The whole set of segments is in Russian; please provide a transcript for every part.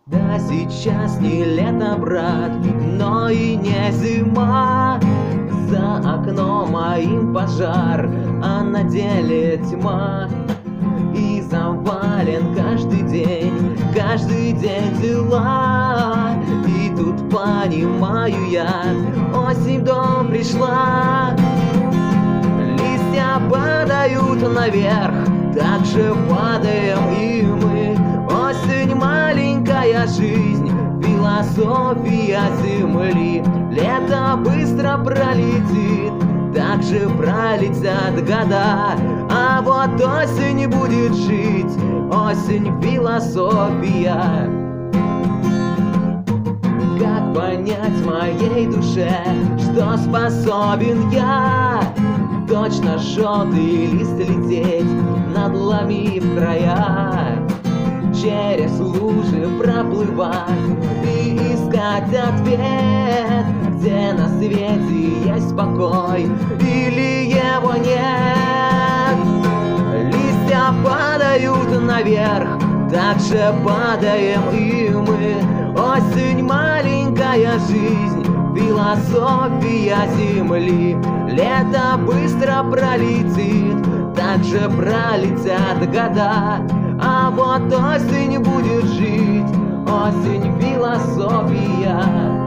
Да сейчас не лето, брат, но и не зима. За окном моим пожар, а на деле тьма. И завален каждый день дела. И тут понимаю я, осень в дом пришла. Листья падают наверх, так же падаем и мы. Осень — маленькая жизнь, философия земли. Лето быстро пролетит, так же пролетят года. А вот осень будет жить, осень — философия. Как понять моей душе, что способен я? Точно желтый лист лететь, надломив края, через лужи проплывать и искать ответ, где на свете есть покой или его нет. Листья падают наверх, так же падаем и мы. Осень — маленькая жизнь, философия земли. Лето быстро пролетит, так же пролетят года. А вот осень будет жить, осень — философия.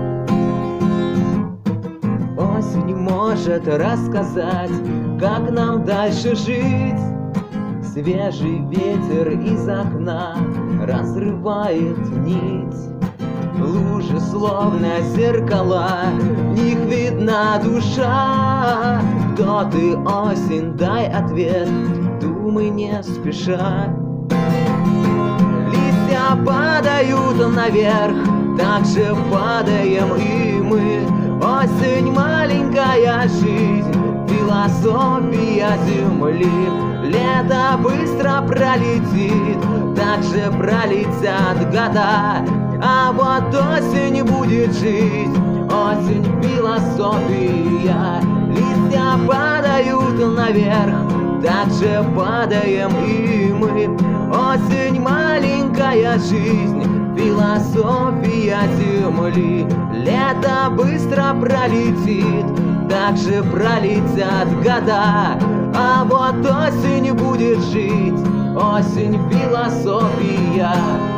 Осень может рассказать, как нам дальше жить. Свежий ветер из окна разрывает нить. Лужи словно зеркала, в них видна душа. Кто ты, осень, дай ответ, думай не спеша. Листья падают наверх, так же падаем и мы. Осень — маленькая жизнь, философия земли. Лето быстро пролетит, так же пролетят года. А вот осень будет жить, осень — философия. Листья падают наверх, так же падаем и мы. Осень — маленькая жизнь, философия земли. Лето быстро пролетит, так же пролетят года. А вот осень будет жить, осень — философия.